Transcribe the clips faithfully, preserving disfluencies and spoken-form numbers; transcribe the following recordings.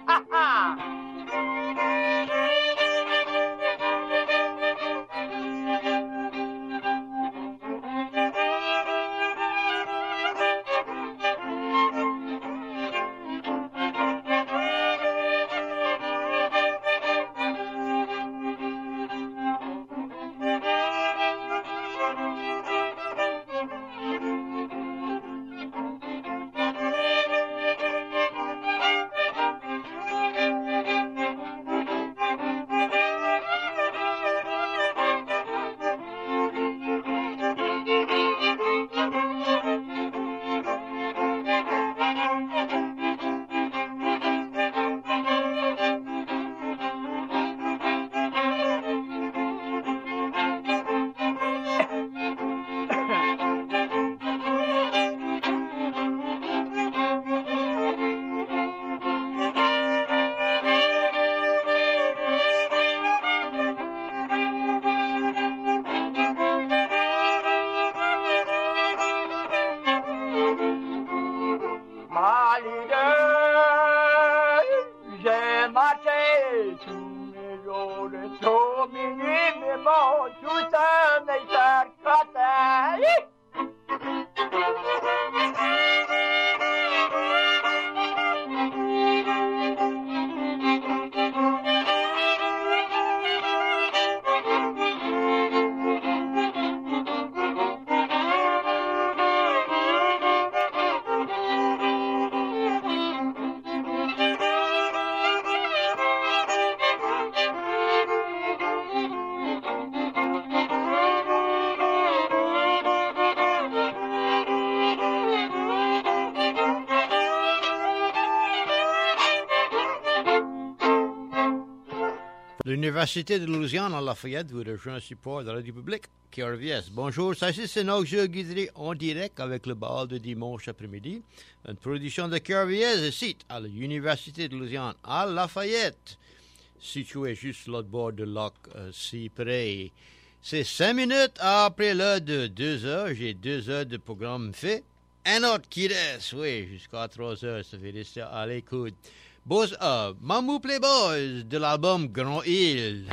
L'Université de Louisiane à Lafayette vous rejoint un support de la Radio Publique, K R V S. Bonjour, ça c'est Noxio Guidry en direct avec le bal de dimanche après-midi. Une production de K R V S ici à l'Université de Louisiane à Lafayette, située juste l'autre bord de lac euh, Cyprès. C'est cinq minutes après l'heure de deux heures. J'ai deux heures de programme fait. Un autre qui reste, oui, jusqu'à trois heures, ça fait rester à l'écoute. Boss, euh, Mamou Playboys de l'album Grand Île.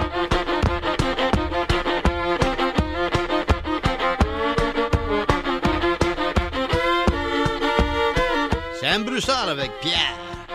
C'est un Broussard avec Pierre.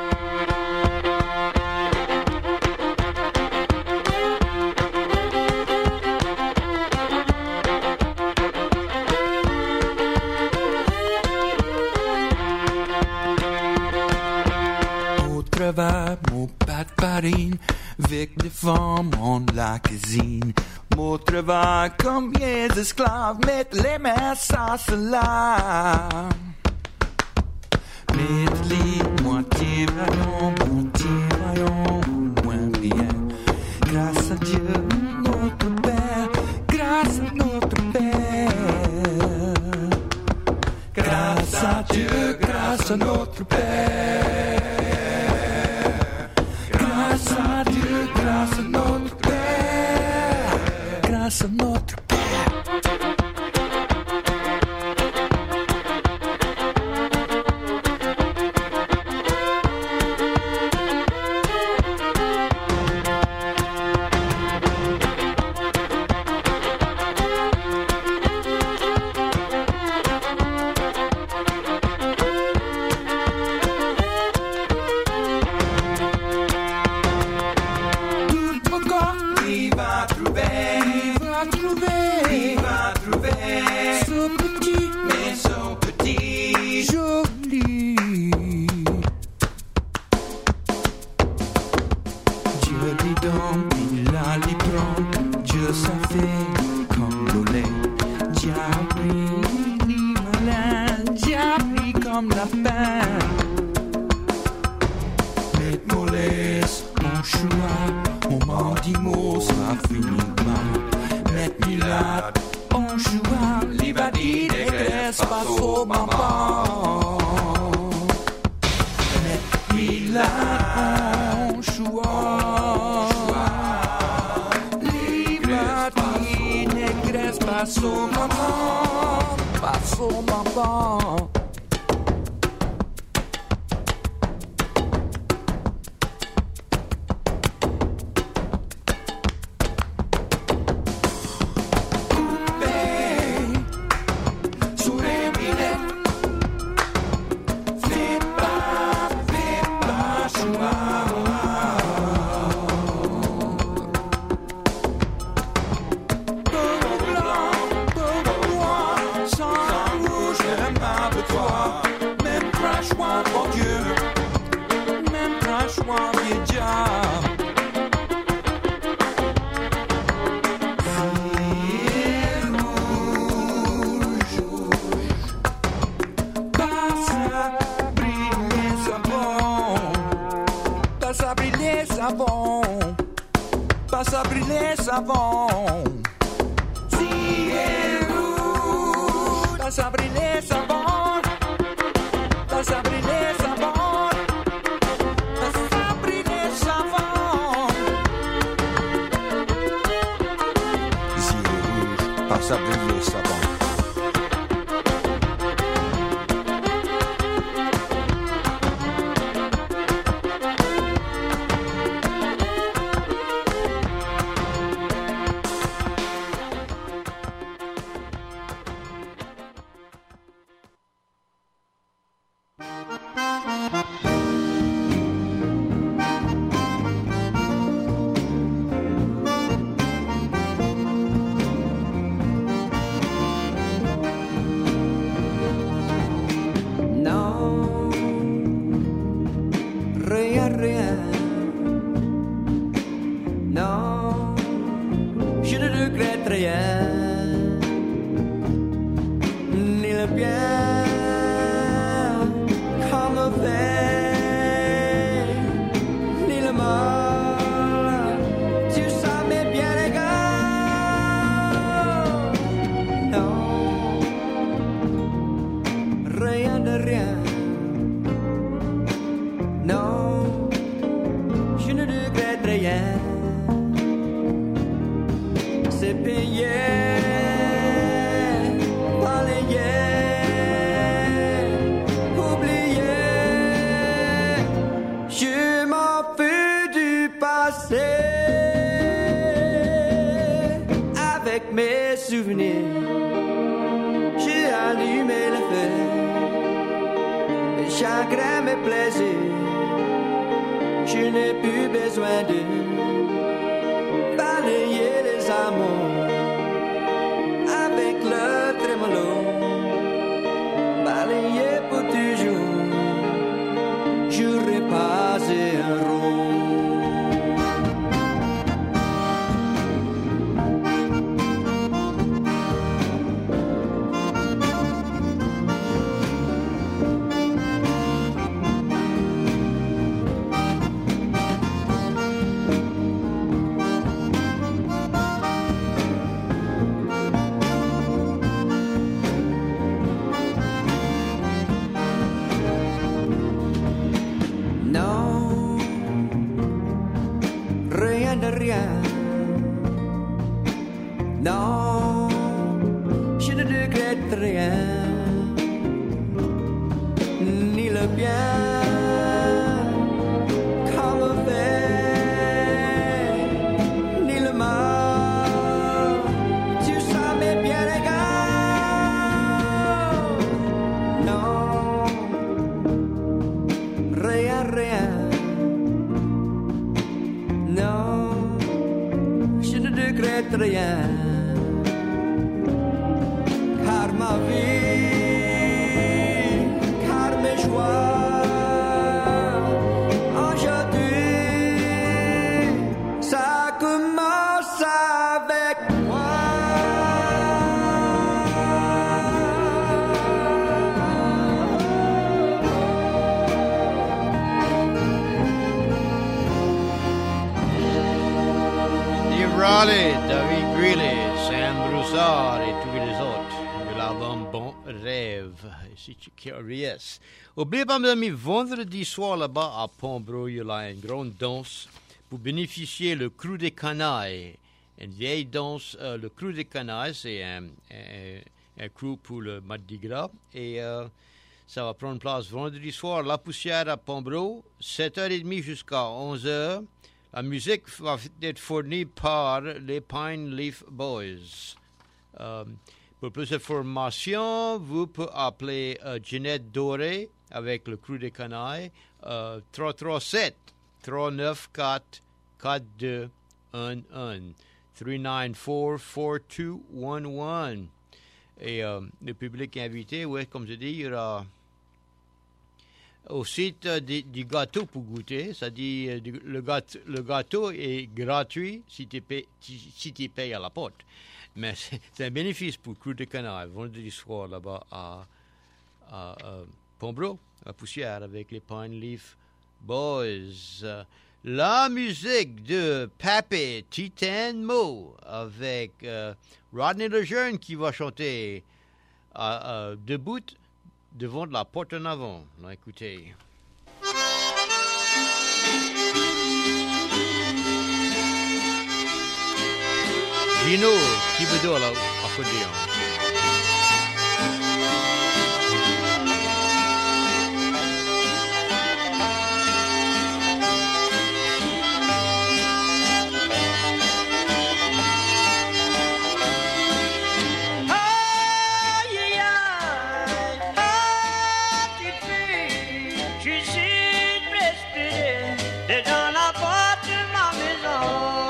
Mon pas de farine, avec des femmes en la cuisine. Mon travail comme les esclaves, mettre les mains à cela. Mettre les moitié vaillant, moitié vaillant, moins bien. Grâce à Dieu, notre Père, grâce à notre Père. Grâce à Dieu, grâce à notre Père. Grâce à Dieu, grâce à notre Père, grâce à notre Père. choix du job. Passa a brilhar savon, passa a brilhar savon. Cielo, passa a brilhar savon, passa a brilhar savon, passa a brilhar savon. Cielo, passa a brilhar savon. Avec mes souvenirs, j'ai allumé le feu. Mes chagrins, mes plaisirs, je n'ai plus besoin de balayer les amours avec le trémolo, balayer pour toujours. J'aurais passé un rond. Non, je ne regrette rien, ni le bien qu'on me fait, ni le mal, tu sais m'est bien égal. Non, rien, rien, non, je ne regrette rien. Ma vie, car mes joies, aujourd'hui, ça commence avec moi. Steve Riley, David Greeley, Sam Broussard et tous les autres. L'album Bon Rêve, ici K R V S. Oubliez pas, mes amis, vendredi soir là-bas à Pombro, il y a une grande danse pour bénéficier le Crew des Canailles. Une vieille danse, euh, le Crew des Canailles, c'est un, un, un crew pour le Mardi Gras. Et euh, ça va prendre place vendredi soir, La Poussière à Pombro, sept heures trente jusqu'à onze heures. La musique va être fournie par les Pine Leaf Boys. Euh, Pour plus d'informations, vous pouvez appeler euh, Ginette Doré avec le Crew des Canailles, euh, trois trois sept, trois neuf quatre, quatre deux un un, trois neuf quatre, quatre deux un un. Et euh, le public invité, oui, comme je dis, il y aura au site euh, du, du gâteau pour goûter. Ça dit euh, du- le, gâteau, le gâteau est gratuit si tu payes, si, si tu payes à la porte. Mais c'est, c'est un bénéfice pour Cru de Canard. Vendredi soir là-bas à, à, à Pombro, à Poussière, avec les Pine Leaf Boys. Euh, La musique de Papé Titan Mo avec euh, Rodney Lejeune qui va chanter euh, euh, debout devant la porte en avant. Là, écoutez. Gino Thibodeau à l'accordéon. Aïe, aïe, aïe, ah, petite fille, je suis respirer dedans la porte de ma maison.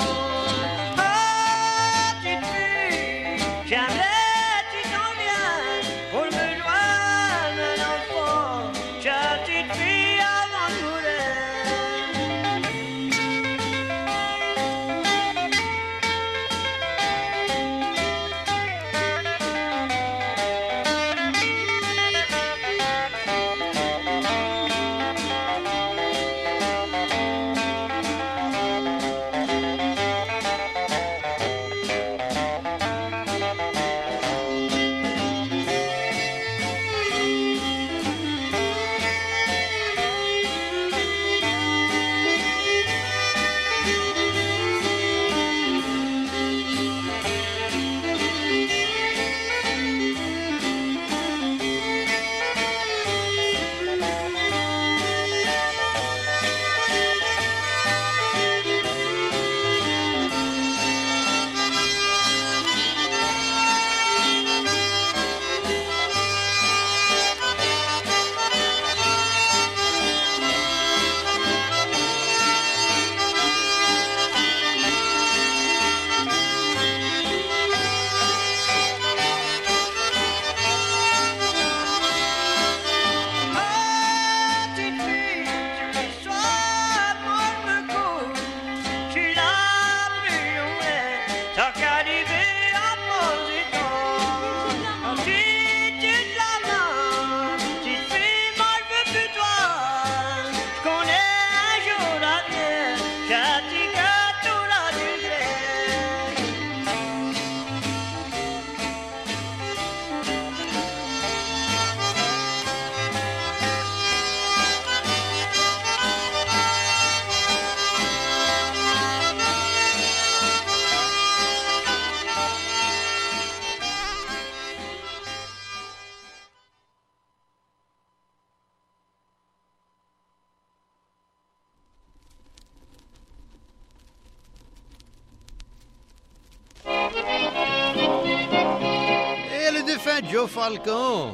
Ah, petite fille, j'aimerais que tu t'en viennes pour me joindre un enfant. Chère petite fille avant de mourir. Ah, petite fille, tu sois pour me couche. Je suis là plus loin, tant qu'arriver à poser ton. Ensuite, tu te la main, petite fille, moi je veux plus toi. Je connais un jour à venir, j'ai dit que tout la durée. Et le défunt Joe Falcon.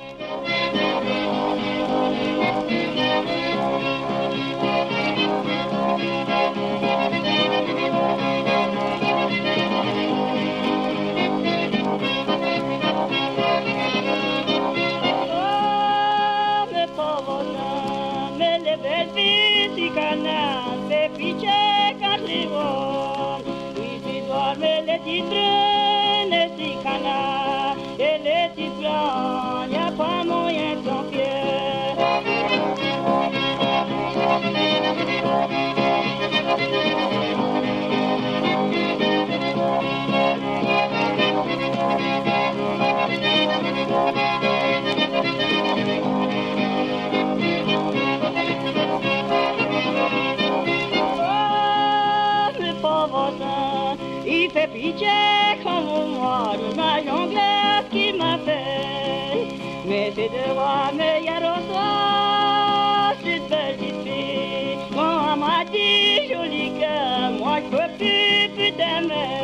Oh, mes pauvres gens, mais les belles filles du canal, fait pitié quand les voient. Oui, tu dois mais les titres, les petits canards, et les petits blancs, y a pas moyen de s'en fier. Oh, mes pauvres gens, il fait pitié comme moi, le mage anglais qui m'a fait. Mais c'est de voir meilleur retour, cette belle petite fille. Moi, m'a dit, joli cœur, moi je peux plus, plus t'aimer.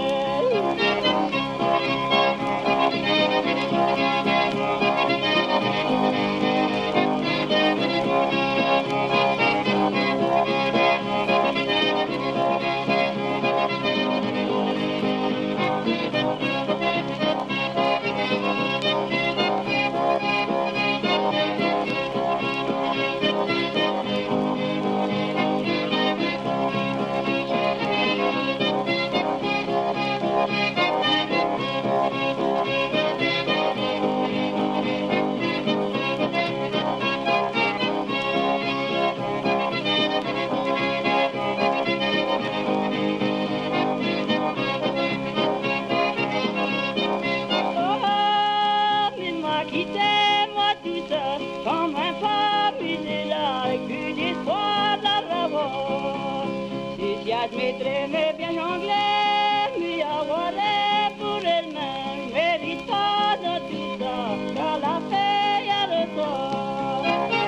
admettrait mais bien jongler, lui avoir pour elle-même, mérite pas de tout ça, car la fée a le tort.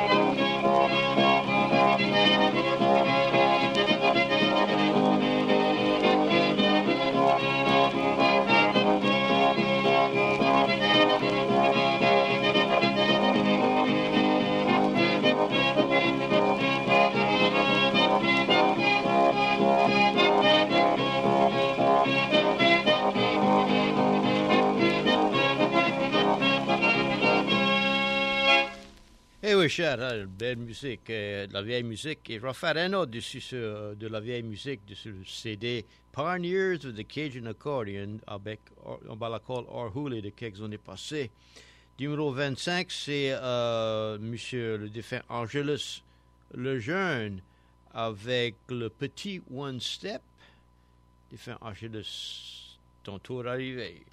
Eh oui, cher, hein, belle musique, euh, de la vieille musique. Et je vais faire un autre dessus sur, de la vieille musique, sur le C D Pioneers of the Cajun Accordion, avec, on va la call Orhuli de quelques années passées. Numéro vingt-cinq, c'est euh, monsieur le défunt Angelus Lejeune, avec le petit One Step. Défunt Angelus, ton tour arrivé.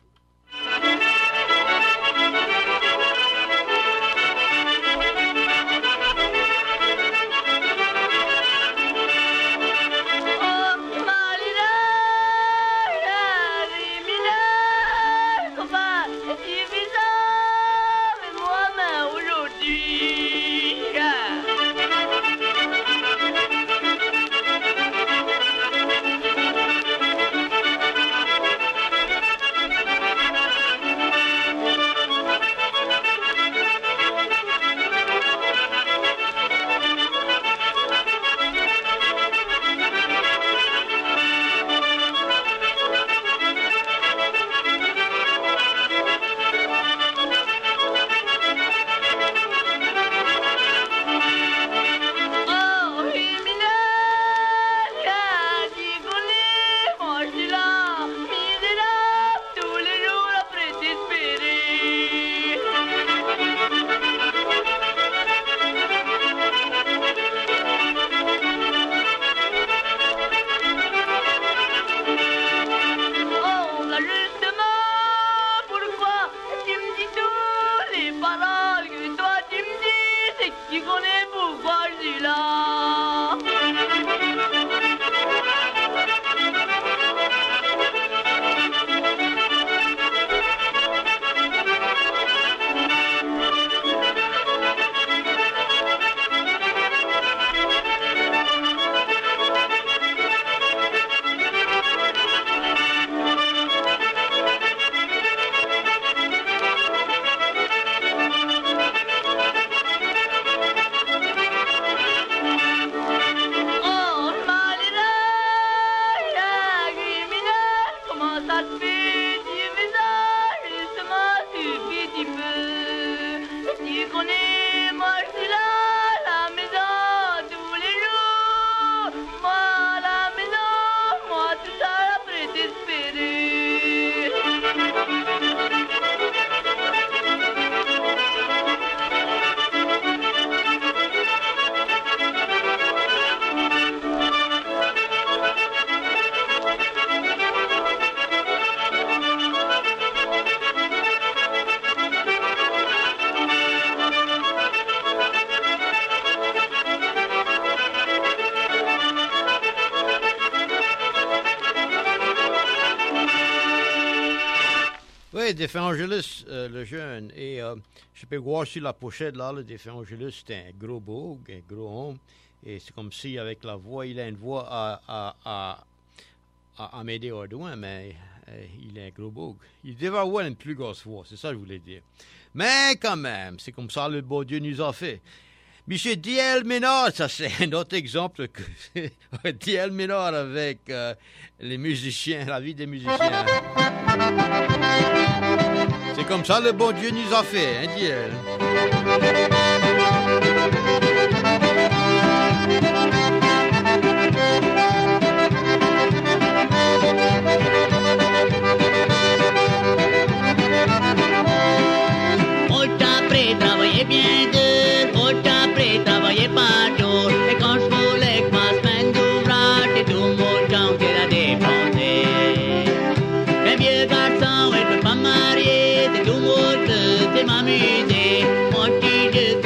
Défunt Angelus, euh, le jeune, et euh, je peux voir sur la pochette, là, le défunt Angelus, c'est un gros beau, un gros homme, et c'est comme si, avec la voix, il a une voix à, à, à, à Amédée Ordouin, mais euh, il est un gros beau. Il devrait avoir une plus grosse voix, c'est ça que je voulais dire. Mais quand même, c'est comme ça le bon Dieu nous a fait. Monsieur Diel Ménard, ça c'est un autre exemple que Diel Ménard avec euh, les musiciens, la vie des musiciens. C'est comme ça le bon Dieu nous a fait, hein, Diel. Au temps près, travaillez bien dur, au temps près, travaillez pas dur. Et quand je voulais que ma semaine d'ouvrage, c'est tout mon temps qu'elle a dépensé. Un vieux garçon, elle peut pas marier, c'est tout mon temps, c'est m'amuser. Mon petit Dieu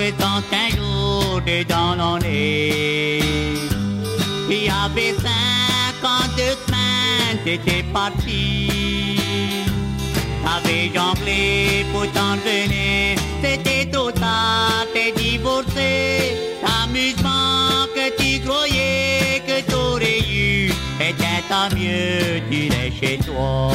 soixante-quinze jours dans l'année. Il y avait cinquante-deux semaines, t'étais parti. T'avais jonglé pour t'en venir, c'était trop tard, t'es divorcé. L'amusement que tu croyais que t'aurais eu était tant mieux, tu es chez toi.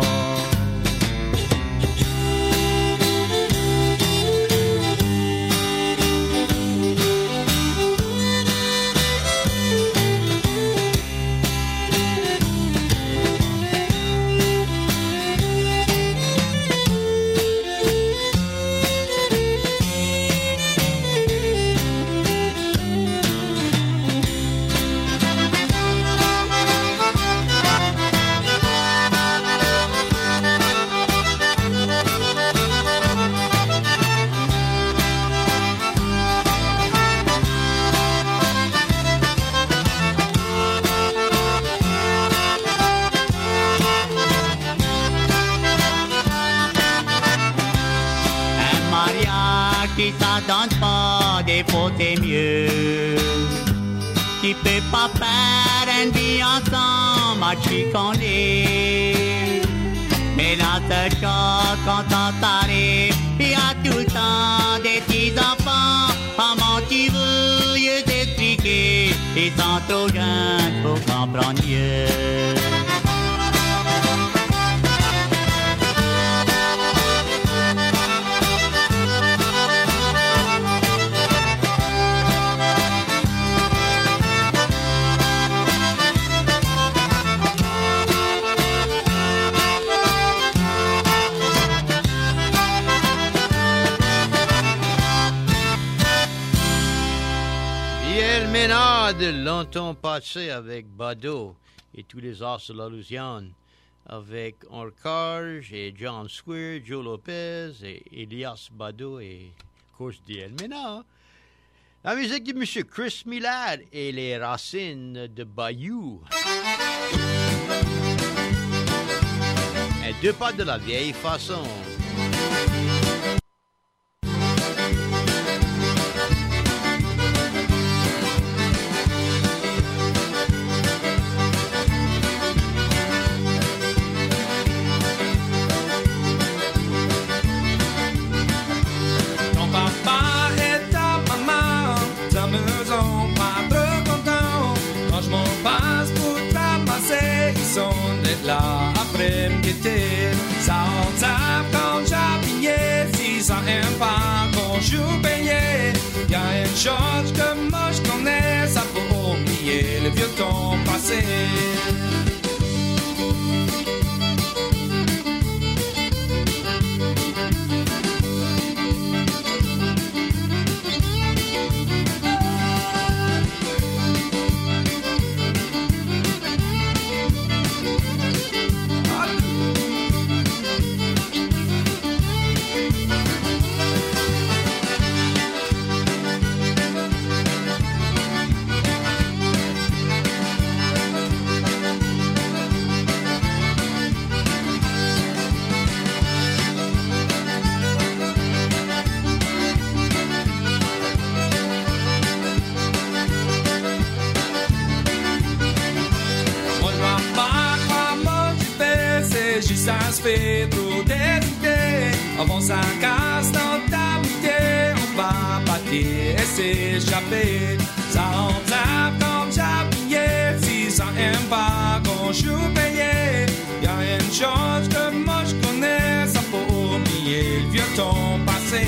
Si ça donne pas des fautes, c'est mieux. Tu peux pas faire une vie ensemble à chicaner. Mais la seule chose quand ça t'arrive, il y a tout le temps des petits enfants. Comment tu veux y t'expliquer? Ils sont trop jeunes pour comprendre mieux. De longtemps passé avec Bado et tous les arts de la Louisiane, avec Orcarge et John Square, Joe Lopez et Elias Bado et course d'El Ménard. La musique de M. Chris Millard et les racines de Bayou. Et deux pas de la vieille façon. Là après me guetter, ça en tape quand j'habillais. Si ça aime pas qu'on joue baigné, y'a une chose que moi je connais, ça peut oublier le vieux temps passé. Ça se fait trop d'idées. Avant ça casse dans ta idée. On va partir et s'échapper. Ça en tape comme j'habillais. Si ça aime pas qu'on joue payé. Y'a une chose que moi je connais. Ça faut oublier le vieux temps passé.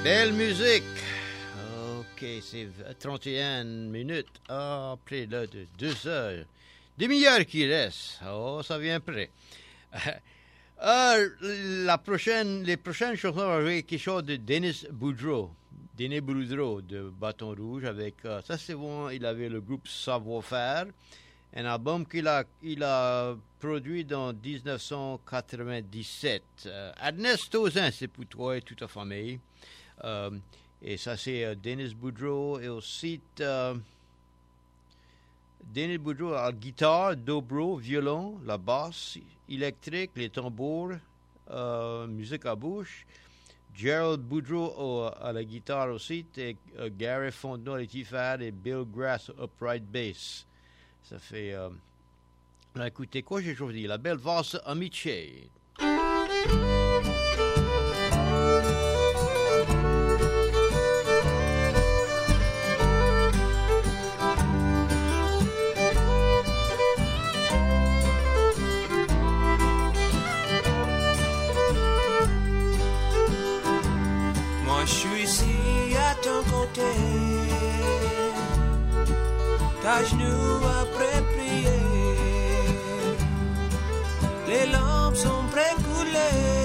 Belle musique. Ok, c'est trente et une minutes après là, de deux heures. Demi-heure qui reste. Oh, ça vient près. Euh, la prochaine, les prochaines chansons vont jouer quelque chose de Denis Boudreau. Denis Boudreau de Bâton Rouge avec, euh, ça c'est bon, il avait le groupe Savoir-Faire, un album qu'il a, il a produit en dix-neuf cent quatre-vingt-dix-sept. Euh, Ernest Tozin, c'est pour toi et toute ta famille. Euh, et ça c'est euh, Denis Boudreau et aussi euh, Denis Boudreau à la guitare, dobro, violon, la basse électrique, les tambours, euh, musique à bouche. Gerald Boudreau au, à la guitare aussi, et euh, Gary Fontenot à la tifade et Bill Grass upright bass. Ça fait... Euh, là, écoutez, quoi j'ai choisi? La belle valse Amitié. Je suis ici à ton côté, ta genou après prier, les lampes sont précoulées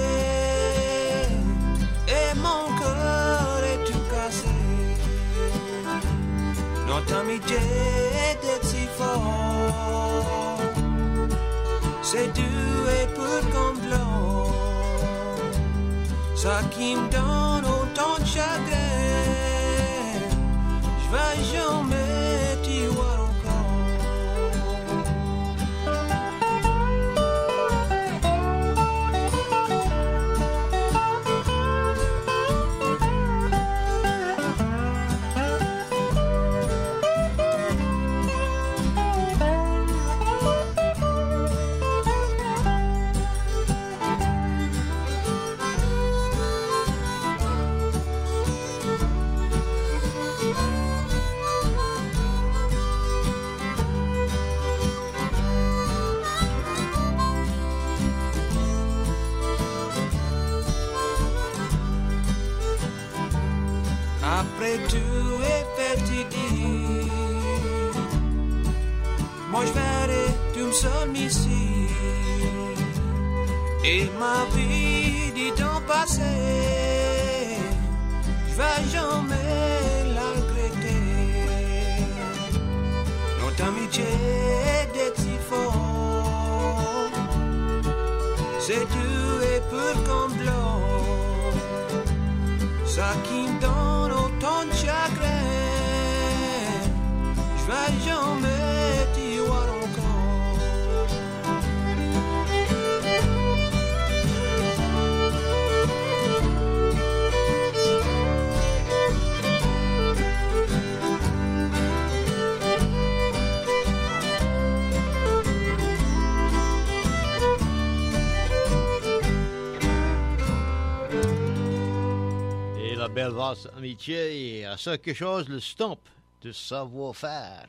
et mon cœur est tout cassé. Notre amitié était si fort, c'est doux et peu comme blanc, ça qui me donne autant de chagrin, je vais jamais t'y voir après tout est fatigué. Moi je verrai tout me seul ici et ma vie dit temps passé, je vais jamais la regretter. Notre amitié est si fort, c'est tout et peu comme blanc, ça qui me donne autant de chagrin, je vais jamais t'y voir encore. La belle valse Amitié, et à ça quelque chose, le stomp de Savoir-Faire.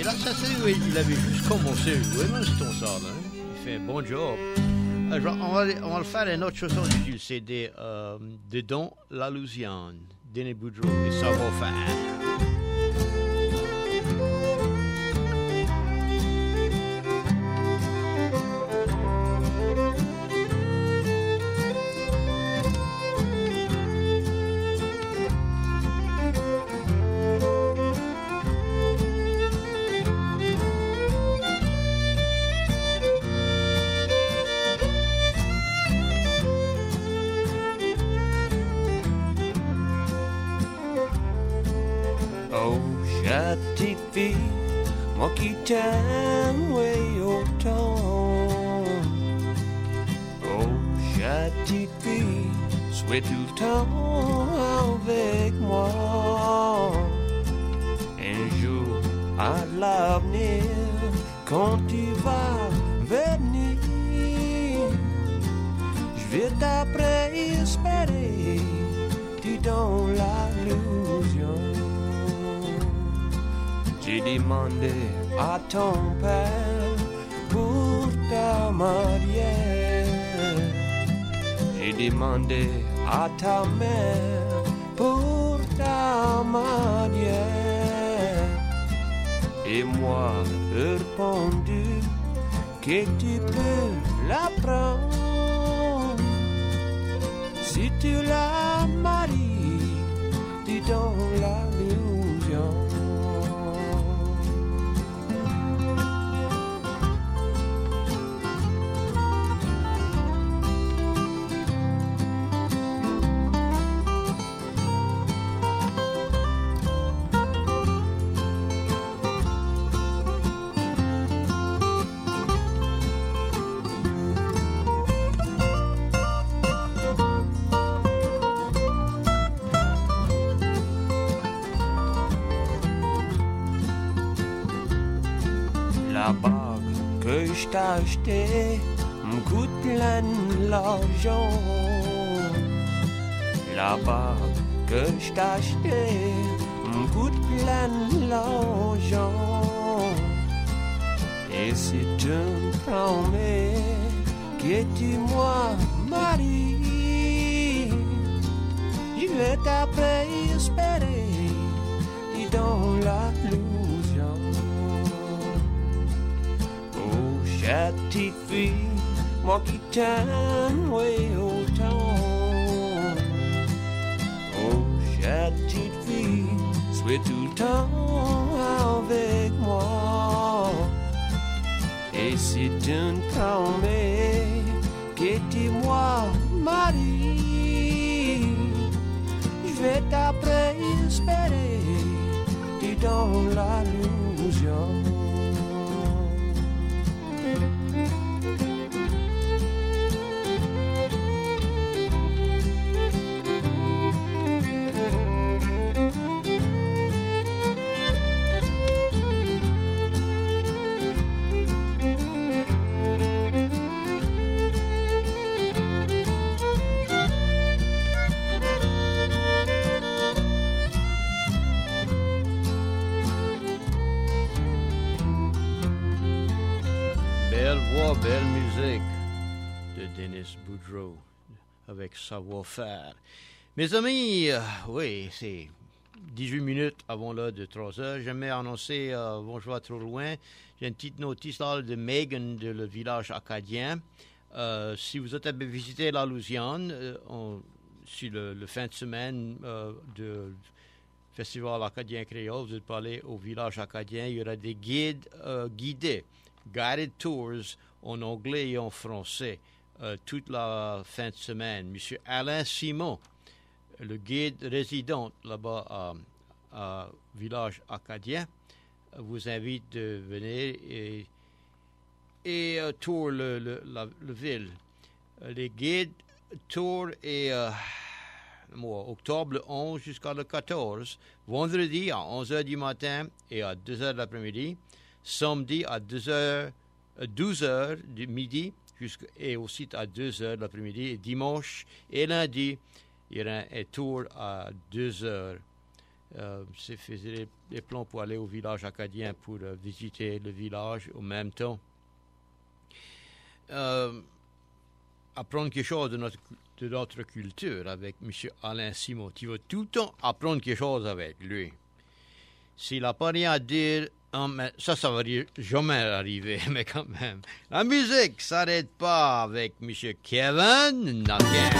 là, ça c'est, il avait juste commencé à jouer, mais c'est ton ça, là. Il fait un bon job. Alors, on, va, on va le faire une autre chanson du C D, euh, Dedans la Louisiane, Denis Boudreau et Savoir-faire. Petite fille, moi qui t'aime, oui, autant. Oh, petite fille, sois tout le temps avec moi. Un jour à l'avenir, quand tu vas venir, je vais t'après espérer, tu dans l'illusion. J'ai demandé à ton père pour ta mariée. J'ai demandé à ta mère pour ta mariée. Et moi, j'ai répondu que tu peux la prendre. Si tu la maries, tu donnes l'illusion. La bague que je t'ai achetée me coûte plein l'argent. La bague que je t'ai achetée me coûte plein l'argent. Et si tu me promets que tu moi maries, je vais t'après espérer, dis dans la illusion. Petite fille, moi qui t'aime, oui, autant. Oh, petite fille, sois tout le temps avec moi. Et si tu me promets que tu moi maries, je vais t'après espérer, tu dans l'illusion. Belle musique de Denis Boudreau avec Savoir-faire. Mes amis, euh, oui, c'est dix-huit minutes avant l'heure de trois heures. J'aimerais annoncer, euh, bon, je vais trop loin, j'ai une petite notice là de Megan de le village acadien. Euh, si vous êtes à visiter la Louisiane, euh, on, sur le, le fin de semaine euh, du Festival acadien créole, vous êtes aller au village acadien, il y aura des guides euh, guidés, guided tours en anglais et en français euh, toute la fin de semaine. Monsieur Alain Simon, le guide résident là-bas à, à Village Acadien, vous invite de venir et, et euh, tour le, le, la le ville. Les guides tour et euh, mois, octobre le onze jusqu'à le quatorze, vendredi à onze heures du matin et à deux heures de l'après-midi, samedi à deux heures, douze heures du midi et aussi à deux heures de l'après-midi, et dimanche et lundi, il y aura un tour à deux heures Euh, c'est faisait des, des plans pour aller au village acadien pour euh, visiter le village en même temps. Euh, apprendre quelque chose de notre, de notre culture avec M. Alain Simon. Tu vas tout le temps apprendre quelque chose avec lui. S'il n'a pas rien à dire, hein, mais ça, ça va jamais arriver, mais quand même. La musique s'arrête pas avec M. Kevin Nugent.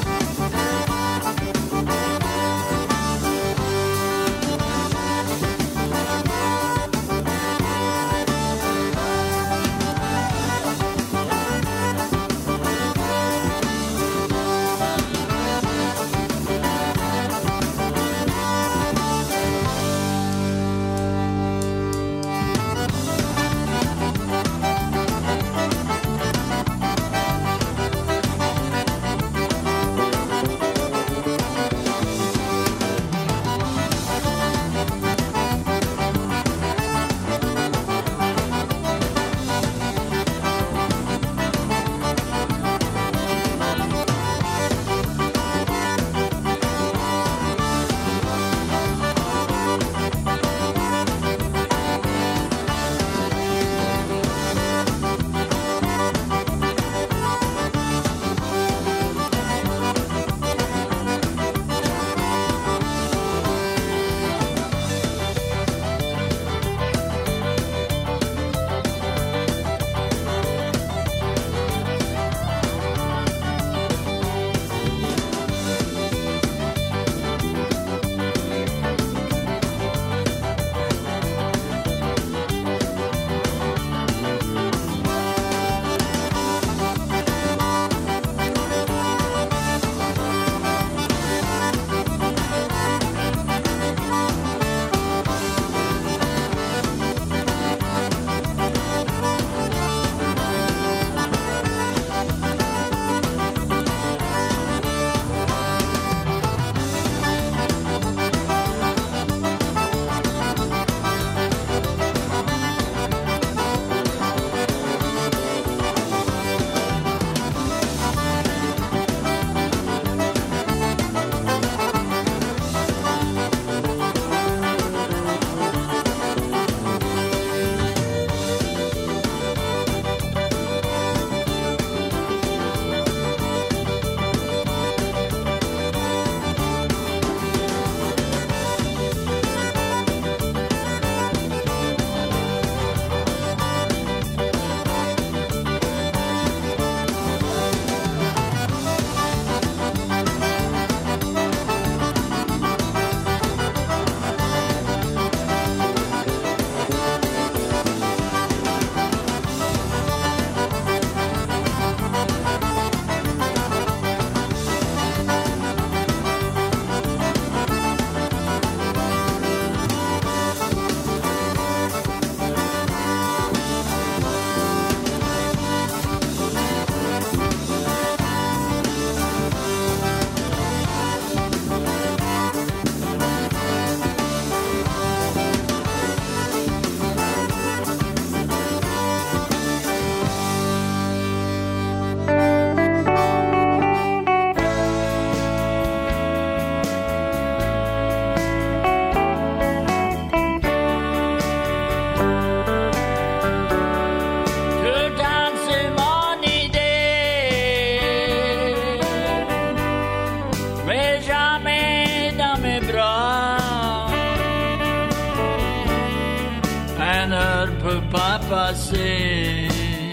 passer.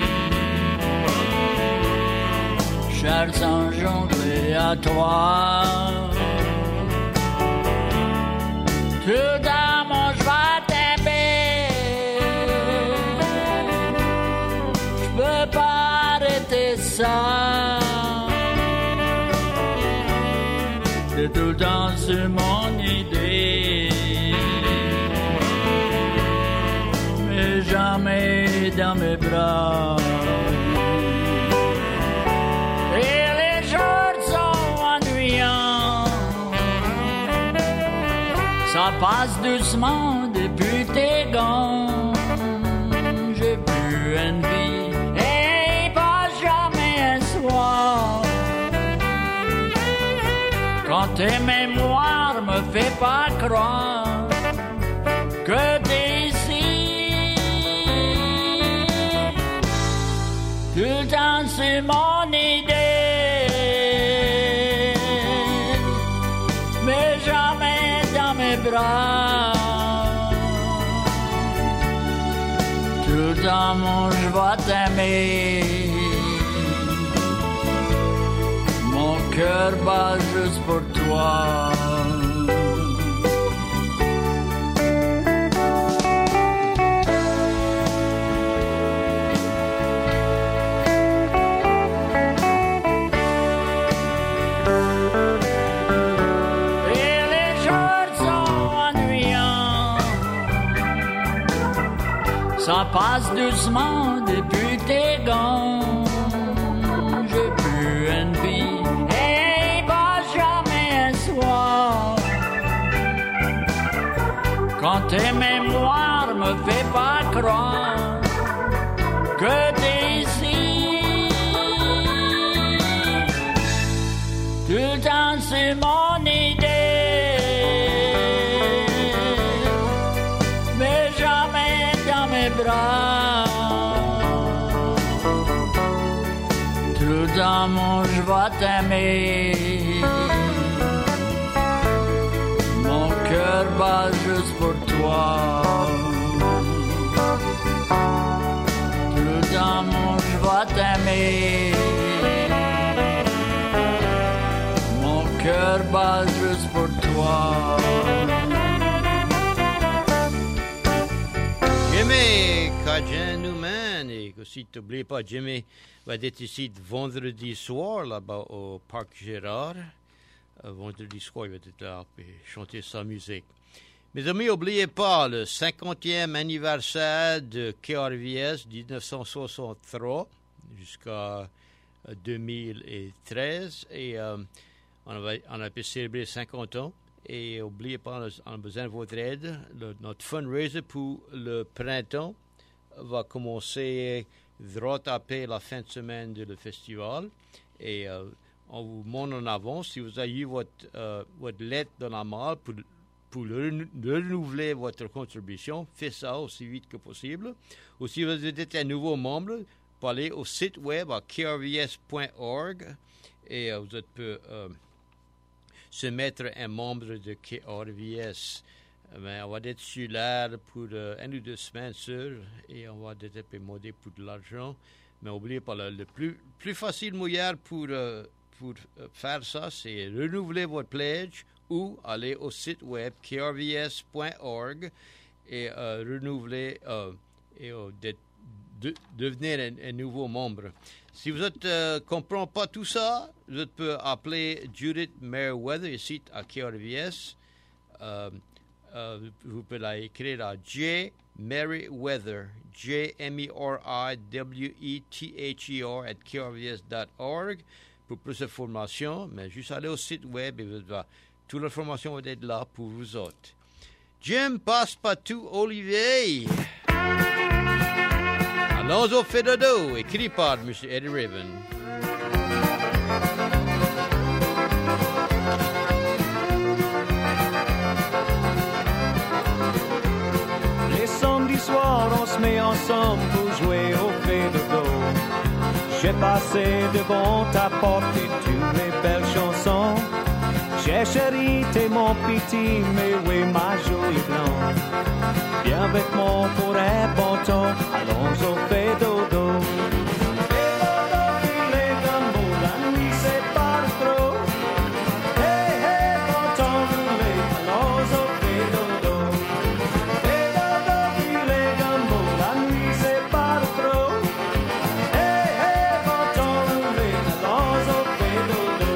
Chers engendrés à toi, tout d'amour je vais t'aimer. Je peux pas arrêter ça. C'est tout le temps sur mon idée, mais jamais dans mes bras. Et les jours sont ennuyants, ça passe doucement depuis tes gants. J'ai plus une vie et pas jamais un soir. Quand tes mémoires me fait pas croire que t'es ici. Tout le temps c'est mon idée, mais jamais dans mes bras. Tout le temps mon je vais t'aimer. Mon cœur bat juste pour toi. Et les jours sont ennuyants, ça passe doucement depuis tes gants. J'ai plus une vie. Quand tes mémoires me fait pas croire que t'es ici. Tout le temps c'est mon idée, mais jamais dans mes bras. Tout le temps mon je vais t'aimer. Mon cœur bat juste pour toi. Tout le temps mon je vais t'aimer. Mon cœur bat juste pour toi. Jimmy Cajun Newman, et aussi t'oubliez pas, Jimmy va être ici vendredi soir là-bas au Parc Gérard. Euh, vendredi soir, il va être là et chanter sa musique. Mes amis, n'oubliez pas le cinquantième anniversaire de K R V S dix-neuf cent soixante-trois jusqu'à deux mille treize. Et euh, on, va, on a pu célébrer cinquante ans. Et n'oubliez pas, on a besoin de votre aide. Le, notre fundraiser pour le printemps va commencer droit après la fin de semaine de le festival. Et euh, on vous montre en avance si vous avez eu votre, euh, votre lettre dans la malle pour, pour le, renouveler votre contribution. Faites ça aussi vite que possible. Ou si vous êtes un nouveau membre, pour aller au site web à k r v s point org et euh, vous pouvez euh, se mettre un membre de K R V S. Mais on va être sur l'air pour euh, un ou deux semaines sûr et on va être demander pour de l'argent. Mais n'oubliez pas, le, le plus, plus facile moyen pour, euh, pour euh, faire ça, c'est renouveler votre pledge ou aller au site web k r v s point org et euh, renouveler euh, et euh, de, de, devenir un, un nouveau membre. Si vous ne euh, comprenez pas tout ça, vous pouvez appeler Judith Merriweather ici à K R V S. Euh, euh, vous pouvez la écrire à J. Merriweather, J M E R I W E T H E R at k r v s dot org pour plus d'informations. Mais juste aller au site web et vous va, toute l'information va être là pour vous autres. Jim Passepartout Olivier. Alonzo Fedodo, écrit par M. Eddie Raven. Les samedis soirs, on se met ensemble pour jouer au Fedodo. J'ai passé devant ta porte et toutes les belles chansons. J'ai chéri, t'es mon petit, mais oui, ma jolie blonde. Viens avec moi pour un bon temps, allons au Fedodo. Fedodo, il est d'amour, la nuit c'est pas trop. Hey, hey, bon temps roulé, allons au Fedodo. Fedodo, il est d'amour, la nuit c'est pas trop. Hey, hey, bon temps roulé, allons au Fedodo.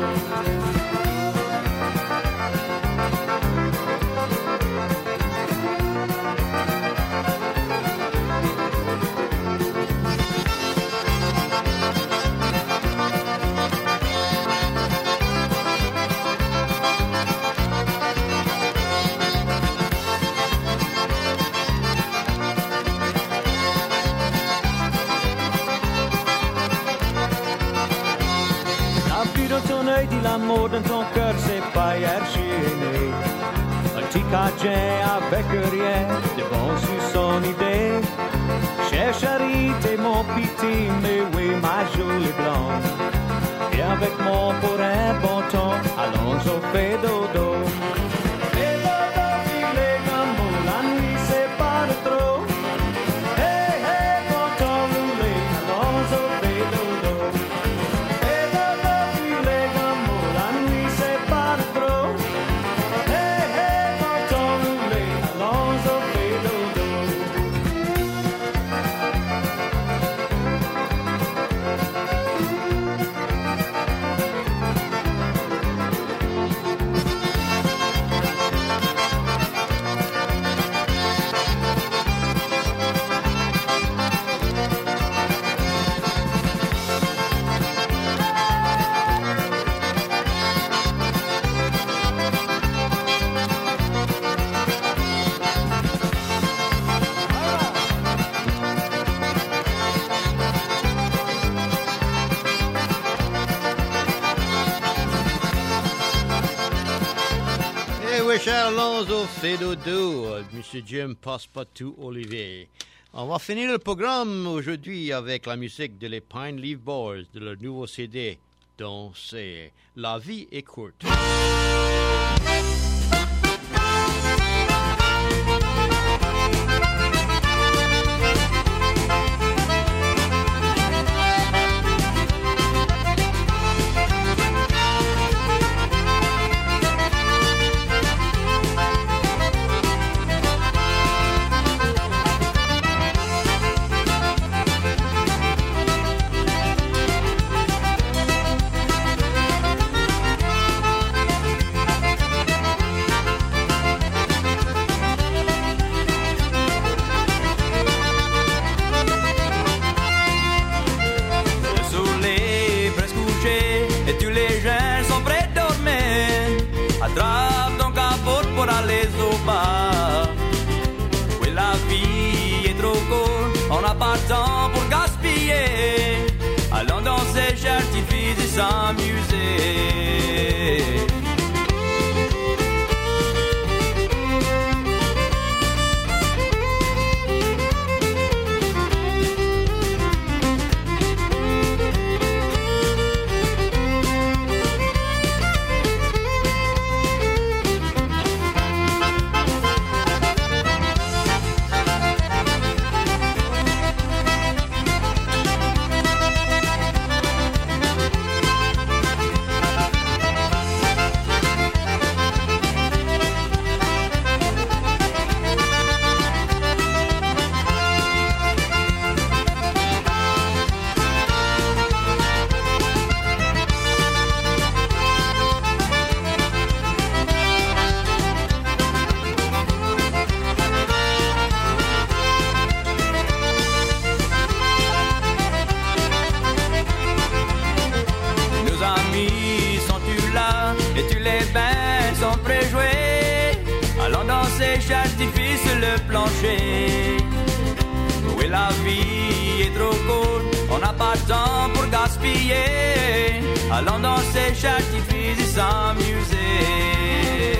La vue dans ton œil dit l'amour dans ton cœur, c'est pas hier gêné. petit cadien avec rien de bon sur son idée. Chère charité, mon petit, mais oui, ma jolie blonde. Viens avec moi pour un bon temps, allons au fait dodo. Et dodo, il est gamme, la nuit c'est pas de trop. Hey, hey, bon temps roulé, allons au fait dodo. Et dodo, il est gamme, la nuit c'est pas de trop. Hey, hey, bon temps roulé, allons au fait dodo. Cher Alonso fait dodo, Monsieur Jim Passepartout Olivier. On va finir le programme aujourd'hui avec la musique de les Pine Leaf Boys de leur nouveau C D, Danser. La vie est courte. Attrape ton capot pour aller au bar. Oui, la vie est trop courte, on n'a pas le temps pour gaspiller. Allons danser, cher petite fille, et s'amuser. J'artifie le plancher. Oui, la vie est trop courte, on n'a pas le temps pour gaspiller. Allons danser, j'artifie et s'amuser.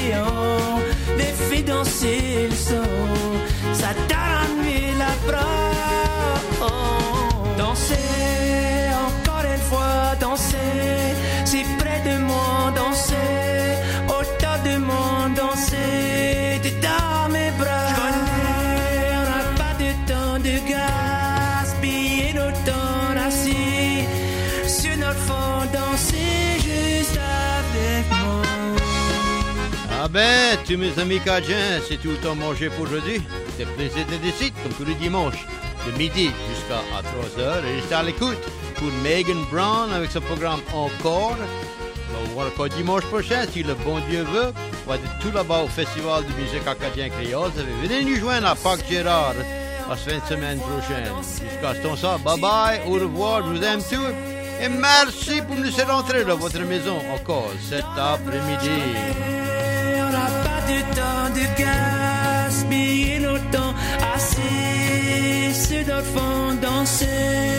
géant, les fait danser le son, ça t'arrache la bras. Danser, encore une fois, danser, si près de moi, danser, autant de monde, danser, t'es dans mes bras. J'connais, on n'a pas de temps de gaspiller nos temps assis sur notre fond, danser juste avec moi. Ah ben, tous mes amis cajuns, c'est tout le temps mangé pour aujourd'hui. C'était plaisir de décider, comme tous les dimanches, de midi jusqu'à trois heures. Et restez à l'écoute pour Megan Brown avec son programme Encore. On va voir encore dimanche prochain, si le bon Dieu veut. On va être tout là-bas au Festival de musique acadien créole. Venez nous joindre à Parc Gérard la fin de semaine prochaine. Jusqu'à ce temps-là, bye bye, au revoir, je vous aime tous. Et merci pour nous laisser rentrer dans votre maison encore cet après-midi. On n'a pas de temps de gaspiller nos temps assis sur notre fond danser.